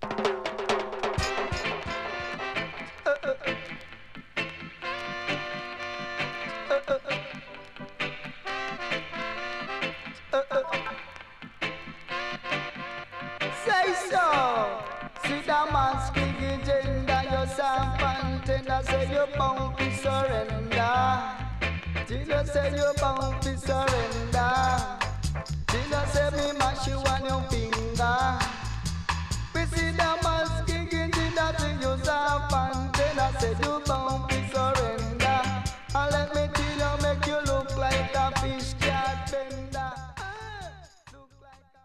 Say so. See the man speaking gender, you're some contender. Say you're bound to surrender. Jesus say you're bound to surrender. Jesus say me mash you on your finger. We see the man speaking gender, say you're some contender. Say you're bound to surrender. And let me tell you, make you look like a fish cat bender. Look like a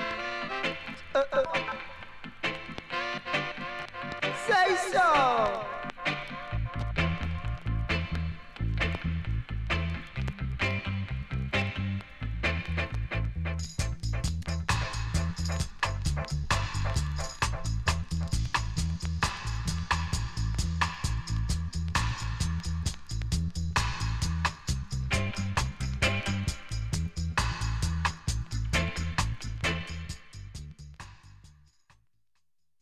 say so.